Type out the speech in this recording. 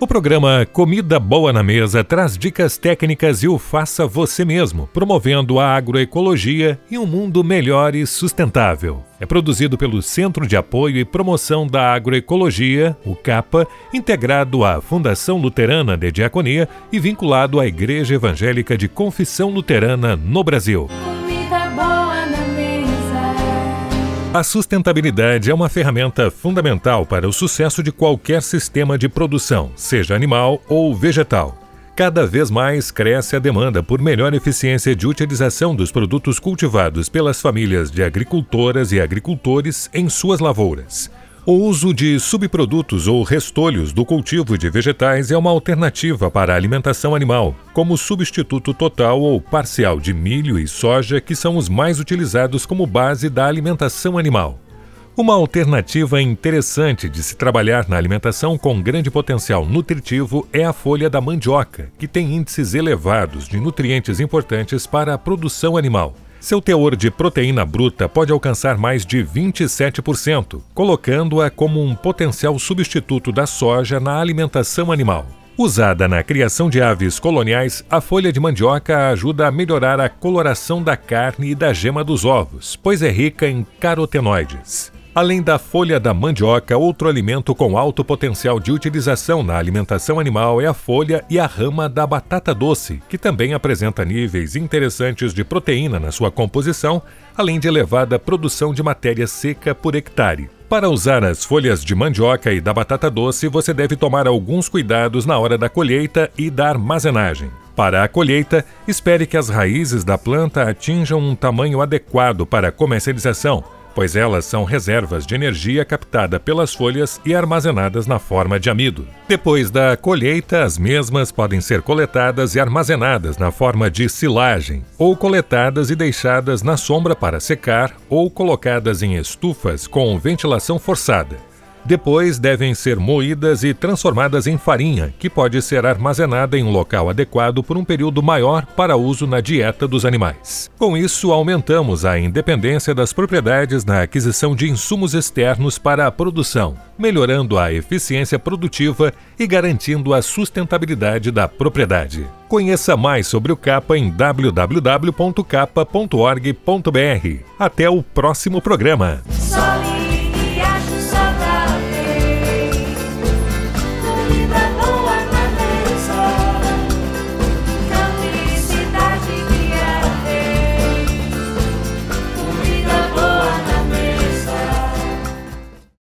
O programa Comida Boa na Mesa traz dicas técnicas e o faça você mesmo, promovendo a agroecologia e um mundo melhor e sustentável. É produzido pelo Centro de Apoio e Promoção da Agroecologia, o CAPA, integrado à Fundação Luterana de Diaconia e vinculado à Igreja Evangélica de Confissão Luterana no Brasil. Comida boa na mesa. A sustentabilidade é uma ferramenta fundamental para o sucesso de qualquer sistema de produção, seja animal ou vegetal. Cada vez mais cresce a demanda por melhor eficiência de utilização dos produtos cultivados pelas famílias de agricultoras e agricultores em suas lavouras. O uso de subprodutos ou restolhos do cultivo de vegetais é uma alternativa para a alimentação animal, como substituto total ou parcial de milho e soja, que são os mais utilizados como base da alimentação animal. Uma alternativa interessante de se trabalhar na alimentação com grande potencial nutritivo é a folha da mandioca, que tem índices elevados de nutrientes importantes para a produção animal. Seu teor de proteína bruta pode alcançar mais de 27%, colocando-a como um potencial substituto da soja na alimentação animal. Usada na criação de aves coloniais, a folha de mandioca ajuda a melhorar a coloração da carne e da gema dos ovos, pois é rica em carotenoides. Além da folha da mandioca, outro alimento com alto potencial de utilização na alimentação animal é a folha e a rama da batata doce, que também apresenta níveis interessantes de proteína na sua composição, além de elevada produção de matéria seca por hectare. Para usar as folhas de mandioca e da batata doce, você deve tomar alguns cuidados na hora da colheita e da armazenagem. Para a colheita, espere que as raízes da planta atinjam um tamanho adequado para a comercialização, pois elas são reservas de energia captada pelas folhas e armazenadas na forma de amido. Depois da colheita, as mesmas podem ser coletadas e armazenadas na forma de silagem, ou coletadas e deixadas na sombra para secar, ou colocadas em estufas com ventilação forçada. Depois devem ser moídas e transformadas em farinha, que pode ser armazenada em um local adequado por um período maior para uso na dieta dos animais. Com isso, aumentamos a independência das propriedades na aquisição de insumos externos para a produção, melhorando a eficiência produtiva e garantindo a sustentabilidade da propriedade. Conheça mais sobre o CAPA em www.capa.org.br. Até o próximo programa.